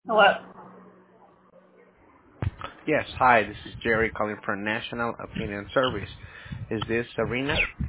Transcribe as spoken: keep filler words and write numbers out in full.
Hello. Yes, hi, this is Jerry calling from National Opinion Service. Is this Serena?